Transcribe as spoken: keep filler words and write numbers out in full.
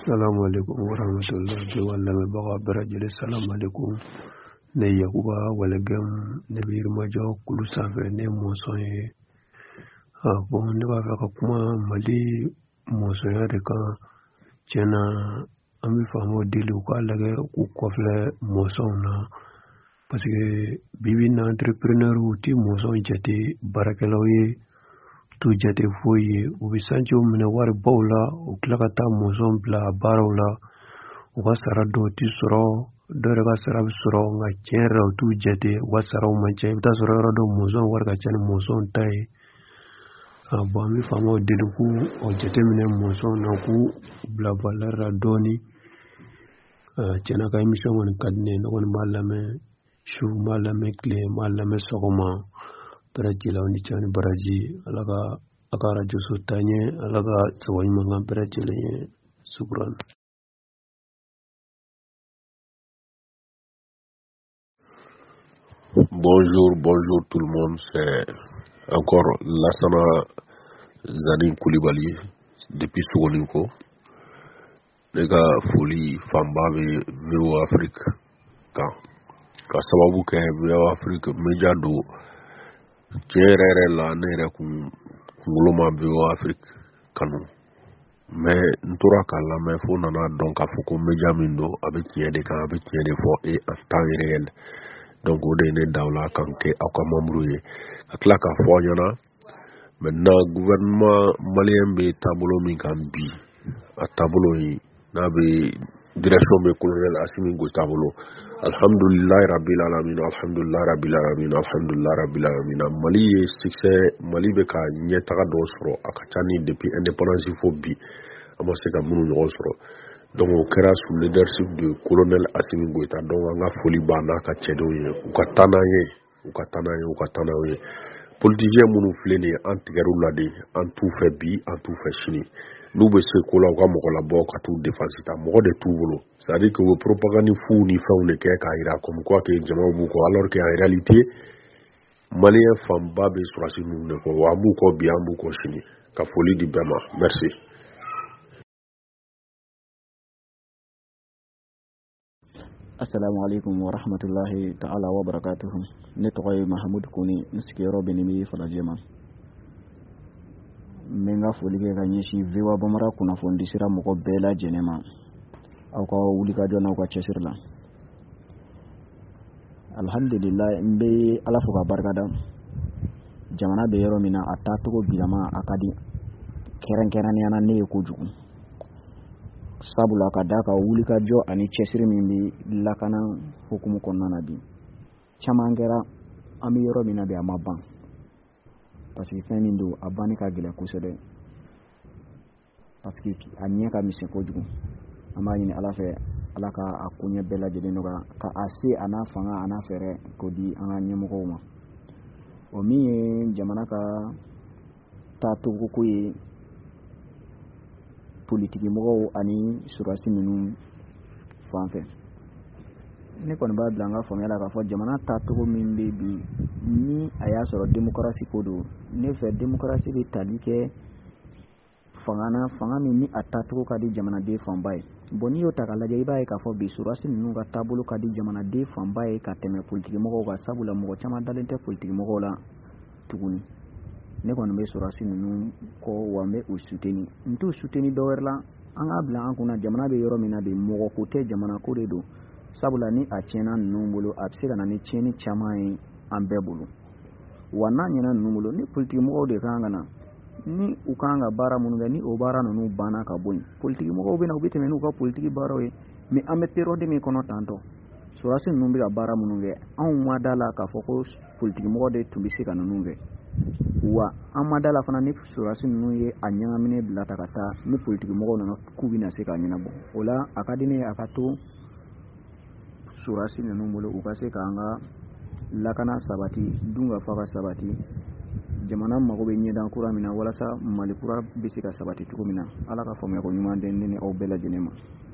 Assalamu alaikum warahmatullahi wabarakatuh. Barajile assalamu alaikum. Ne Yakuba walagam ne birmajo kulu safe ne moson ye. Ah bon ne ba fa kuma mali moson ya de kan cena ami famo dilu ko alaga ku kofle moson na parce que bibi na entrepreneur uti moson jati barakelaw ye tu jate foye u bi sancho mine wari bawla u klakata moson bla barawla u ka sara do ti soro do re ka sara bi soro nga chenra u tu jate wa sara u manche ta soro ro do moson war ka chen moson tai a ba mi famo dilu ku o jate mine moson na ku bla balara doni chena ka emission won kadne no won malame shu malame kle malame sogoma Perajila ni chani baraji alaga akara jusu tanye alaga tsawai mangam perajila ye subran. Bonjour, bonjour tout le monde, c'est encore Lassana Zanin Koulibaly depuis Sougoninko. Les gars, folie, Famba, Véo Afrique. Ka sababu ke Véo Afrique, média do Tierere la nere kunguloma Véo Afrique kanu. Mais ntora kala mais fo nana donc a foko média mindo avec tiede kan avec tiede fo et en temps réel. Donc o de ne dawla kanke akama mruye. Akla ka fo nyana maintenant gouvernement malien be tableau min kan bi a tableau yi na be direction be colonel Assimi Go tableau. Alhamdulillah rabbil alamin alhamdulillah rabbil alamin alhamdulillah rabbil alamin Mali succès Mali be ka nyeta do soro akatani depuis indépendance fo bi amase ka munu no soro. Donc au kera sous leadership de colonel Assimi Goïta donc anga foli bana ka chedo ye ukatana ye ukatana ye ukatana ye politicien munu flene antigaru lade en tout fait bi en tout fait chini nous be se ko la ka mo la bo ka tout défense ta mo de tout bolo c'est à dire que vos propagande fou ni fa on ke ka ira comme quoi que jama bu ko alors que en réalité malien famba be sur asinu ne ko wa bu ko bi ambu ko chini ka foli di bema merci. Assalamu alaikum wa rahmatullahi ta'ala wa barakatuhu. Ne togoy Mahamoud Kuni nsikero benimi fala jema. Menga folige ga nyishi viwa bomara kuna fondisira moko bela jenema. Au ka wulika jona ko chesirla. Alhamdulillah mbe ala fuka barkada. Jamana be yoro mina atatu ko bilama akadi. Keren keren yana ne ko jugu. Sabula ka daka wulika jo ani chesiri mimbi lakana hukumu konnana bi chamangera ami yoro mina be amaban parce que femi ndo abani ka gila kusede parce que anya ka mise ko jugu amani ala fe ala ka akunya bela jede no ka ase ana fanga ana fere ko di ana nyemo ko ma o mi jamana ka tatu ko yi politique mo ani surasi minum fanfɛ ne kɔni b'a bila an ka faamuyala k'a fɔ jamana tacogo min bɛ bi ni a y'a sɔrɔ démocratie ko don ne fɛ démocratie bɛ tali kɛ fanga na fanga min ni a tacogo ka di jamanaden fanba ye bon n'i y'o ta k'a lajɛ i b'a ye k'a fɔ bi surasi ninnu ka taabolo ka di jamanaden fanba ye ka tɛmɛ politique mɔgɔw kan sabula mɔgɔ caman dalen tɛ politique mɔgɔw la tuguni ne kɔni bɛ surasi ninnu kɔ wa n bɛ u soutenir n t'u soutenir dɔ wɛrɛ la an k'a bila an kunna jamana bɛ yɔrɔ min na bi mɔgɔ ko tɛ jamana ko de don sabula ni a tiɲɛna ninnu bolo a bɛ se ka na ni tiɲɛni caman ye an bɛɛ bolo wa n'a ɲɛna ninnu bolo ni politique mɔgɔw de kan ka na ni u kan ka baara minnu kɛ ni o baara ninnu banna ka bɔ yen politique mɔgɔw bɛ na u bɛ tɛmɛ n'u ka politique baaraw ye mais an bɛ période min kɔnɔ tantɔ surasi ninnu bɛ ka baara minnu kɛ anw ma da la k'a fɔ ko politique mɔgɔ de tun bɛ se ka ninnu kɛ wa an ma da la fana ni surasi ninnu ye a ɲagamine bila ta ka taa ni politique mɔgɔw nana k'u bɛna se k'a ɲɛnabɔ o la a ka di ne ye a ka to surasi ninnu bolo u ka se k'an ka lakana sabati dunga fa ka sabati jamana mago bɛ ɲɛdan kura min na walasa mali kura bɛ se ka sabati cogo min na ala ka faamuya ko ɲuman den ne ni aw bɛɛ lajɛlen ma